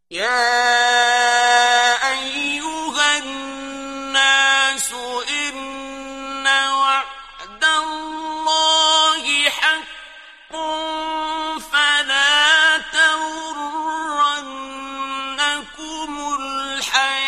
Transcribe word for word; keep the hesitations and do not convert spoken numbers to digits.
يَا أَيُّهَا النَّاسُ إِنَّ وَعْدَ اللَّهِ حَقٌّ فَلَا تَغُرَّنَّكُمُ الْحَيَاةُ